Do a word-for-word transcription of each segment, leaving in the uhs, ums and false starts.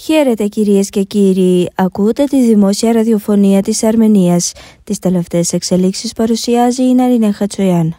Χαίρετε κυρίες και κύριοι, ακούτε τη δημόσια ραδιοφωνία της Αρμενίας. Τις τελευταίες εξελίξεις παρουσιάζει η Ναρίνα Χατσοϊάν.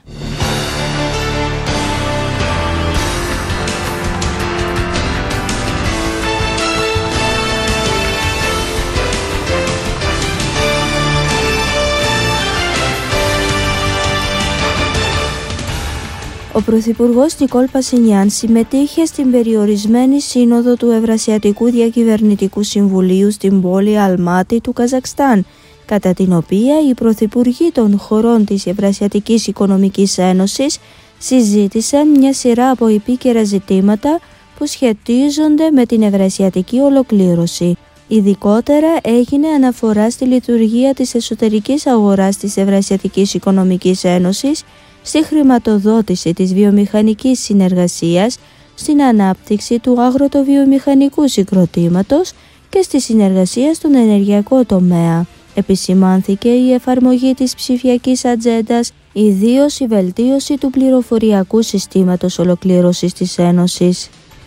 Ο Πρωθυπουργός Νικόλ Πασινιάν συμμετείχε στην περιορισμένη σύνοδο του Ευρασιατικού Διακυβερνητικού Συμβουλίου στην πόλη Αλμάτι του Καζακστάν, κατά την οποία οι πρωθυπουργοί των χωρών της Ευρασιατικής Οικονομικής Ένωσης συζήτησαν μια σειρά από επίκαιρα ζητήματα που σχετίζονται με την ευρασιατική ολοκλήρωση. Ειδικότερα έγινε αναφορά στη λειτουργία της εσωτερικής αγοράς της Ευρασιατικής Οικονομικής Ένωσης, στη χρηματοδότηση της βιομηχανικής συνεργασίας, στην ανάπτυξη του αγροτοβιομηχανικού συγκροτήματος και στη συνεργασία στον ενεργειακό τομέα. Επισημάνθηκε η εφαρμογή της ψηφιακής ατζέντας, ιδίως η βελτίωση του πληροφοριακού συστήματος ολοκλήρωσης της Ένωσης.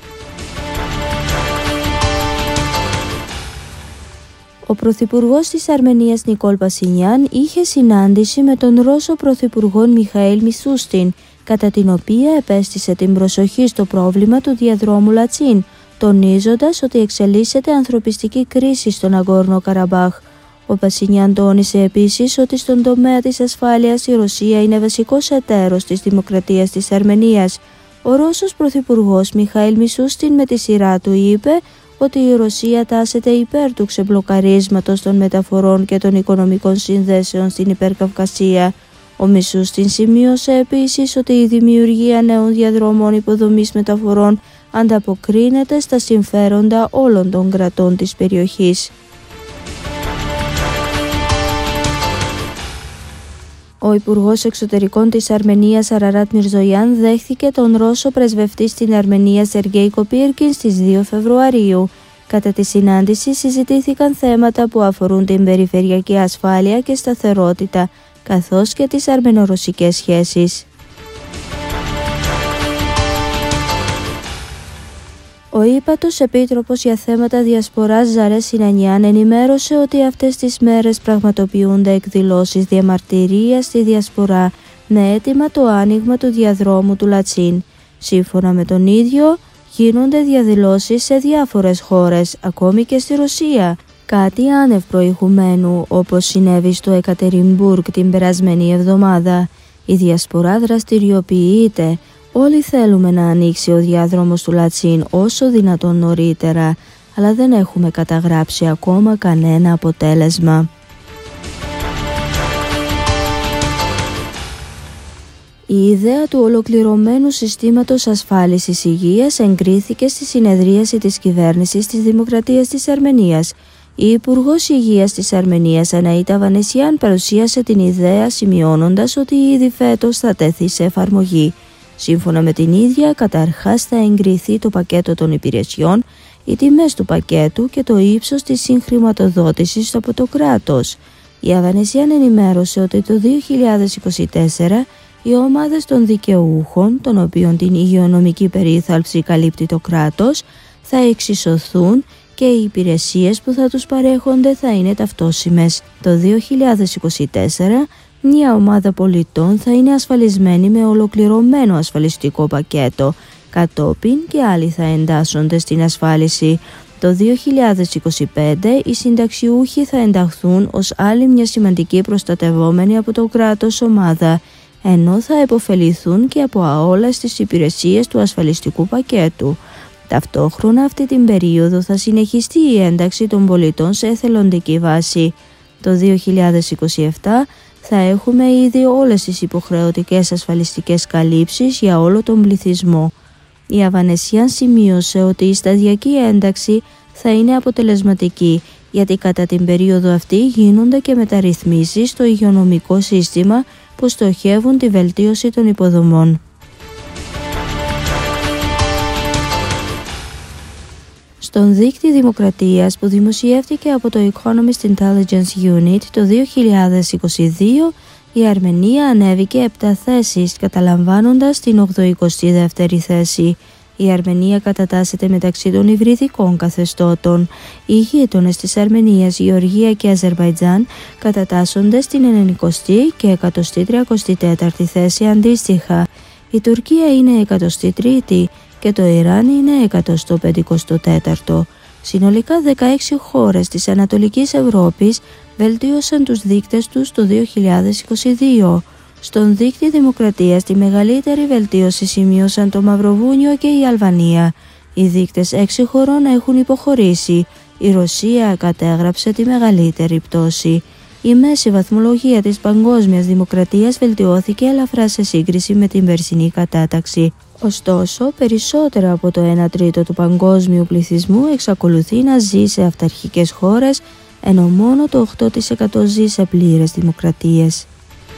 Ο Πρωθυπουργός της Αρμενίας Νικόλ Πασινιάν είχε συνάντηση με τον Ρώσο Πρωθυπουργό Μιχαήλ Μισούστιν, κατά την οποία επέστησε την προσοχή στο πρόβλημα του διαδρόμου Λατσίν, τονίζοντας ότι εξελίσσεται ανθρωπιστική κρίση στον Ναγκόρνο Καραμπάχ. Ο Πασινιάν τόνισε επίσης ότι στον τομέα της ασφάλειας η Ρωσία είναι βασικός εταίρος της δημοκρατίας της Αρμενίας. Ο Ρώσος Πρωθυπουργός Μιχαήλ Μισούστιν με τη σειρά του είπε ότι η Ρωσία τάσεται υπέρ του ξεμπλοκαρίσματος των μεταφορών και των οικονομικών συνδέσεων στην Υπερκαυκασία. Ο Μισούστιν σημείωσε επίσης ότι η δημιουργία νέων διαδρομών υποδομής μεταφορών ανταποκρίνεται στα συμφέροντα όλων των κρατών της περιοχής. Ο Υπουργός Εξωτερικών της Αρμενίας Αραράτ Μιρζογιάν δέχθηκε τον Ρώσο πρεσβευτή στην Αρμενία Σεργέη Κοπίρκιν στις δύο Φεβρουαρίου. Κατά τη συνάντηση συζητήθηκαν θέματα που αφορούν την περιφερειακή ασφάλεια και σταθερότητα, καθώς και τις αρμενορωσικές σχέσεις. Ο ύπατος επίτροπος για θέματα διασποράς Ζαρέ Σινανιάν ενημέρωσε ότι αυτές τις μέρες πραγματοποιούνται εκδηλώσεις διαμαρτυρίας στη διασπορά με αίτημα το άνοιγμα του διαδρόμου του Λατσίν. Σύμφωνα με τον ίδιο, γίνονται διαδηλώσεις σε διάφορες χώρες, ακόμη και στη Ρωσία. Κάτι άνευ προηγουμένου, όπως συνέβη στο Εκατερινμπουργκ την περασμένη εβδομάδα. Η διασπορά δραστηριοποιείται. Όλοι θέλουμε να ανοίξει ο διάδρομος του Λατσίν όσο δυνατόν νωρίτερα, αλλά δεν έχουμε καταγράψει ακόμα κανένα αποτέλεσμα. Η ιδέα του ολοκληρωμένου συστήματος ασφάλισης υγείας εγκρίθηκε στη συνεδρίαση της κυβέρνησης της Δημοκρατίας της Αρμενίας. Η Υπουργός Υγείας της Αρμενίας Αναΐτα Βανεσιάν παρουσίασε την ιδέα σημειώνοντας ότι ήδη φέτος θα τεθεί σε εφαρμογή. Σύμφωνα με την ίδια, καταρχάς θα εγκριθεί το πακέτο των υπηρεσιών, οι τιμές του πακέτου και το ύψος της συγχρηματοδότησης από το κράτος. Η Αβανεσιάν ενημέρωσε ότι το δύο χιλιάδες είκοσι τέσσερα οι ομάδες των δικαιούχων, των οποίων την υγειονομική περίθαλψη καλύπτει το κράτος, θα εξισωθούν και οι υπηρεσίες που θα τους παρέχονται θα είναι ταυτόσιμες. Το δύο χιλιάδες είκοσι τέσσερα μια ομάδα πολιτών θα είναι ασφαλισμένη με ολοκληρωμένο ασφαλιστικό πακέτο, κατόπιν και άλλοι θα εντάσσονται στην ασφάλιση. Το δύο χιλιάδες είκοσι πέντε οι συνταξιούχοι θα ενταχθούν ως άλλη μια σημαντική προστατευόμενη από το κράτος ομάδα, ενώ θα επωφεληθούν και από όλες τις υπηρεσίες του ασφαλιστικού πακέτου. Ταυτόχρονα αυτή την περίοδο θα συνεχιστεί η ένταξη των πολιτών σε εθελοντική βάση. Το δύο χιλιάδες είκοσι επτά θα έχουμε ήδη όλες τις υποχρεωτικές ασφαλιστικές καλύψεις για όλο τον πληθυσμό. Η Αβανεσιάν σημείωσε ότι η σταδιακή ένταξη θα είναι αποτελεσματική, γιατί κατά την περίοδο αυτή γίνονται και μεταρρυθμίσεις στο υγειονομικό σύστημα που στοχεύουν τη βελτίωση των υποδομών. Στον δείκτη Δημοκρατίας που δημοσιεύτηκε από το Economist Intelligence Unit το δύο χιλιάδες είκοσι δύο, η Αρμενία ανέβηκε επτά θέσεις, καταλαμβάνοντας την ογδοηκοστή δεύτερη θέση. Η Αρμενία κατατάσσεται μεταξύ των υβριδικών καθεστώτων. Οι γείτονες της Αρμενίας, Γεωργία και Αζερβαϊτζάν, κατατάσσονται στην ενενηκοστή και εκατοστή τριαντάτη τέταρτη θέση αντίστοιχα. Η Τουρκία είναι εκατοστή τρίτη και το Ιράν είναι εκατοστό πενηκοστό τέταρτο. Συνολικά δεκαέξι χώρες της Ανατολικής Ευρώπης βελτίωσαν τους δείκτες τους το δύο χιλιάδες είκοσι δύο. Στον δείκτη δημοκρατίας τη μεγαλύτερη βελτίωση σημείωσαν το Μαυροβούνιο και η Αλβανία. Οι δείκτες έξι χωρών έχουν υποχωρήσει. Η Ρωσία κατέγραψε τη μεγαλύτερη πτώση. Η μέση βαθμολογία της παγκόσμιας δημοκρατίας βελτιώθηκε ελαφρά σε σύγκριση με την περσινή κατάταξη. Ωστόσο, περισσότερο από το ένα τρίτο του παγκόσμιου πληθυσμού εξακολουθεί να ζει σε αυταρχικές χώρες, ενώ μόνο το οκτώ τοις εκατό ζει σε πλήρες δημοκρατίες.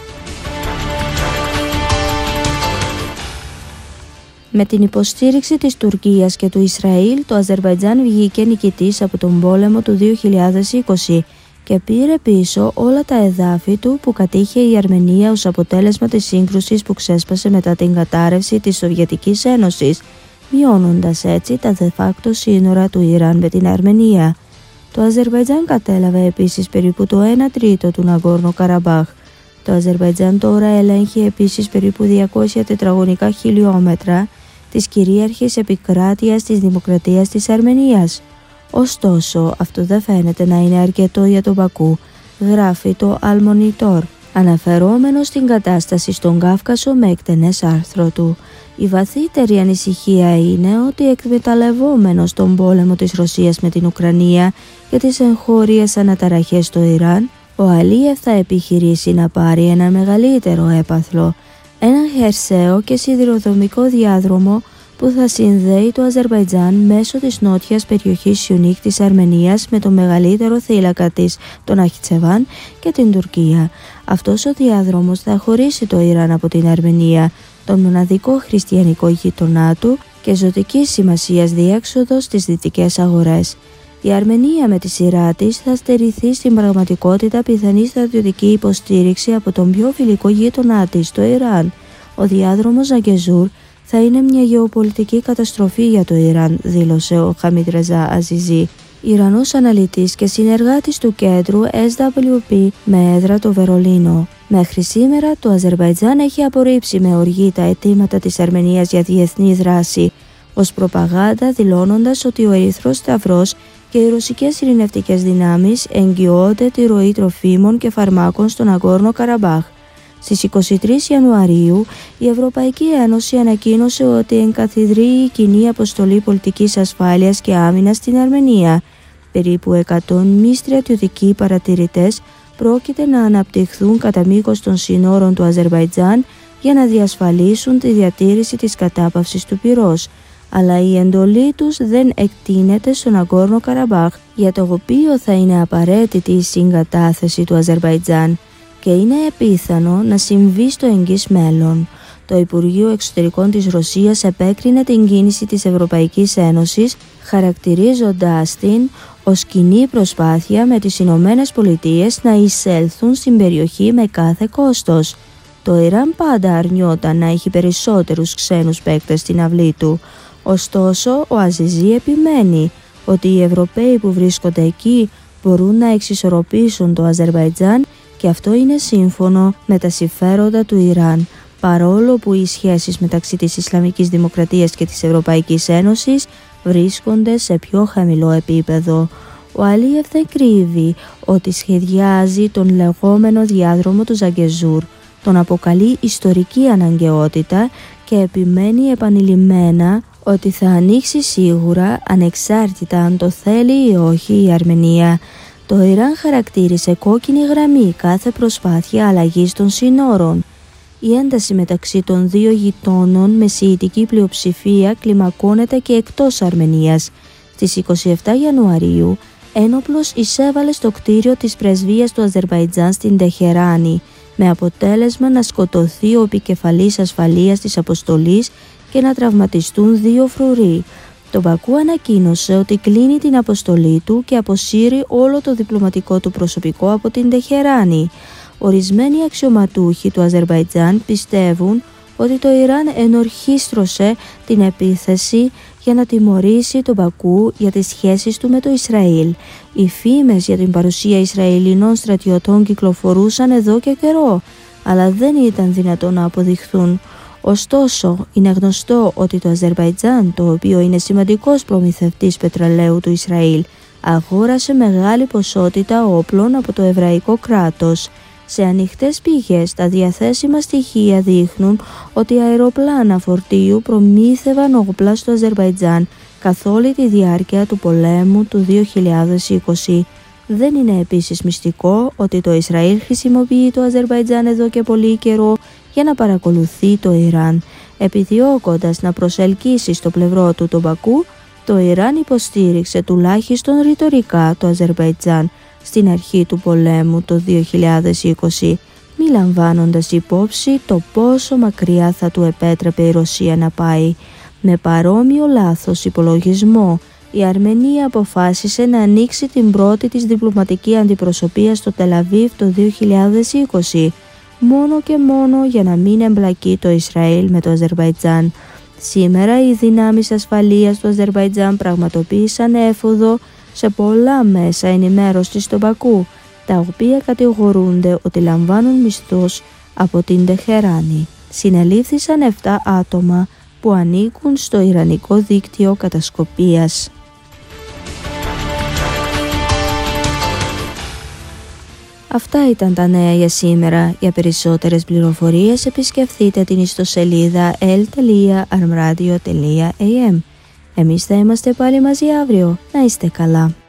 Με την υποστήριξη της Τουρκίας και του Ισραήλ, το Αζερβαϊτζάν βγήκε νικητής από τον πόλεμο του δύο χιλιάδες είκοσι και πήρε πίσω όλα τα εδάφη του που κατήχε η Αρμενία ως αποτέλεσμα της σύγκρουσης που ξέσπασε μετά την κατάρρευση της Σοβιετικής Ένωσης, μειώνοντας έτσι τα de facto σύνορα του Ιράν με την Αρμενία. Το Αζερβαϊτζάν κατέλαβε επίσης περίπου το ένα τρίτο του Ναγκόρνο Καραμπάχ. Το Αζερβαϊτζάν τώρα ελέγχει επίσης περίπου διακόσια τετραγωνικά χιλιόμετρα της κυρίαρχης επικράτειας της Δημοκρατίας της Αρμενίας. Ωστόσο, αυτό δεν φαίνεται να είναι αρκετό για τον Μπακού, γράφει το Al Monitor, αναφερόμενο στην κατάσταση στον Κάφκασο με εκτενές άρθρο του. Η βαθύτερη ανησυχία είναι ότι εκμεταλλευόμενος τον πόλεμο της Ρωσίας με την Ουκρανία και τις εγχώριες αναταραχές στο Ιράν, ο Αλίεφ θα επιχειρήσει να πάρει ένα μεγαλύτερο έπαθλο, ένα χερσαίο και σιδηροδρομικό διάδρομο που θα συνδέει το Αζερβαϊτζάν μέσω της νότιας περιοχής Σιουνίκ της Αρμενίας με το μεγαλύτερο θύλακα της, τον Αχιτσεβάν, και την Τουρκία. Αυτός ο διάδρομος θα χωρίσει το Ιράν από την Αρμενία, τον μοναδικό χριστιανικό γείτονά του και ζωτικής σημασίας διέξοδο στις δυτικές αγορές. Η Αρμενία με τη σειρά της θα στερηθεί στην πραγματικότητα πιθανή στρατιωτική υποστήριξη από τον πιο φιλικό γείτονά της, το Ιράν. Ο διάδρομος Ζαγκεζούρ θα είναι μια γεωπολιτική καταστροφή για το Ιράν, δήλωσε ο Χαμίντ Ρεζά Αζιζή, Ιρανός αναλυτής και συνεργάτης του κέντρου ες ντάμπλιου πι με έδρα το Βερολίνο. Μέχρι σήμερα το Αζερβαϊτζάν έχει απορρίψει με οργή τα αιτήματα της Αρμενίας για διεθνή δράση ως προπαγάνδα, δηλώνοντας ότι ο Ερυθρός Σταυρός και οι ρωσικές ειρηνευτικές δυνάμεις εγγυώνται τη ροή τροφίμων και φαρμάκων στον Ναγκόρνο Καραμπάχ. Στις είκοσι τρεις Ιανουαρίου, η Ευρωπαϊκή Ένωση ανακοίνωσε ότι εγκαθιδρύει η κοινή αποστολή πολιτικής ασφάλειας και άμυνας στην Αρμενία. Περίπου εκατό μη στρατιωτικοί παρατηρητές πρόκειται να αναπτυχθούν κατά μήκος των συνόρων του Αζερβαϊτζάν για να διασφαλίσουν τη διατήρηση της κατάπαυσης του πυρός. Αλλά η εντολή τους δεν εκτείνεται στον Ναγκόρνο Καραμπάχ, για το οποίο θα είναι απαραίτητη η συγκατάθεση του Αζερβαϊτζάν και είναι επίθανο να συμβεί στο εγγύς μέλλον. Το Υπουργείο Εξωτερικών της Ρωσίας επέκρινε την κίνηση της Ευρωπαϊκής Ένωσης, χαρακτηρίζοντάς την ως κοινή προσπάθεια με τις Ηνωμένες Πολιτείες να εισέλθουν στην περιοχή με κάθε κόστος. Το Ιράν πάντα αρνιόταν να έχει περισσότερους ξένους παίκτες στην αυλή του. Ωστόσο, ο Αζιζή επιμένει ότι οι Ευρωπαίοι που βρίσκονται εκεί μπορούν να εξισορροπήσουν το Αζερβαϊτζάν και αυτό είναι σύμφωνο με τα συμφέροντα του Ιράν, παρόλο που οι σχέσεις μεταξύ της Ισλαμικής Δημοκρατίας και της Ευρωπαϊκής Ένωσης βρίσκονται σε πιο χαμηλό επίπεδο. Ο Αλίεφ δεν κρύβει ότι σχεδιάζει τον λεγόμενο διάδρομο του Ζαγκεζούρ, τον αποκαλεί ιστορική αναγκαιότητα και επιμένει επανειλημμένα ότι θα ανοίξει σίγουρα, ανεξάρτητα αν το θέλει ή όχι η Αρμενία. Το Ιράν χαρακτήρισε κόκκινη γραμμή κάθε προσπάθεια αλλαγής των συνόρων. Η ένταση μεταξύ των δύο γειτόνων με σιητική πλειοψηφία κλιμακώνεται και εκτός Αρμενίας. Στις είκοσι επτά Ιανουαρίου, ένοπλος εισέβαλε στο κτίριο της πρεσβείας του Αζερβαϊτζάν στην Τεχεράνη, με αποτέλεσμα να σκοτωθεί ο επικεφαλής ασφαλείας της αποστολής και να τραυματιστούν δύο φρουροί. Το Μπακού ανακοίνωσε ότι κλείνει την αποστολή του και αποσύρει όλο το διπλωματικό του προσωπικό από την Τεχεράνη. Ορισμένοι αξιωματούχοι του Αζερβαϊτζάν πιστεύουν ότι το Ιράν ενορχίστρωσε την επίθεση για να τιμωρήσει τον Μπακού για τις σχέσεις του με το Ισραήλ. Οι φήμες για την παρουσία Ισραηλινών στρατιωτών κυκλοφορούσαν εδώ και καιρό, αλλά δεν ήταν δυνατόν να αποδειχθούν. Ωστόσο, είναι γνωστό ότι το Αζερβαϊτζάν, το οποίο είναι σημαντικός προμηθευτής πετρελαίου του Ισραήλ, αγόρασε μεγάλη ποσότητα όπλων από το εβραϊκό κράτος. Σε ανοιχτές πηγές, τα διαθέσιμα στοιχεία δείχνουν ότι αεροπλάνα φορτίου προμήθευαν όπλα στο Αζερβαϊτζάν καθ' όλη τη διάρκεια του πολέμου του δύο χιλιάδες είκοσι. Δεν είναι επίσης μυστικό ότι το Ισραήλ χρησιμοποιεί το Αζερβαϊτζάν εδώ και πολύ καιρό για να παρακολουθεί το Ιράν. Επιδιώκοντας να προσελκύσει στο πλευρό του τον Μπακού, το Ιράν υποστήριξε τουλάχιστον ρητορικά το Αζερβαϊτζάν στην αρχή του πολέμου το δύο χιλιάδες είκοσι, μη λαμβάνοντας υπόψη το πόσο μακριά θα του επέτρεπε η Ρωσία να πάει. Με παρόμοιο λάθος υπολογισμό, η Αρμενία αποφάσισε να ανοίξει την πρώτη της διπλωματική αντιπροσωπεία στο Τελαβίβ το δύο χιλιάδες είκοσι, μόνο και μόνο για να μην εμπλακεί το Ισραήλ με το Αζερβαϊτζάν. Σήμερα οι δυνάμεις ασφαλείας του Αζερβαϊτζάν πραγματοποίησαν έφοδο σε πολλά μέσα ενημέρωσης στο Μπακού, τα οποία κατηγορούνται ότι λαμβάνουν μισθούς από την Τεχεράνη. Συνελήφθησαν επτά άτομα που ανήκουν στο Ιρανικό δίκτυο κατασκοπίας. Αυτά ήταν τα νέα για σήμερα. Για περισσότερες πληροφορίες επισκεφθείτε την ιστοσελίδα ελ τελεία αρμ ράδιο τελεία έι εμ. Εμείς θα είμαστε πάλι μαζί αύριο. Να είστε καλά.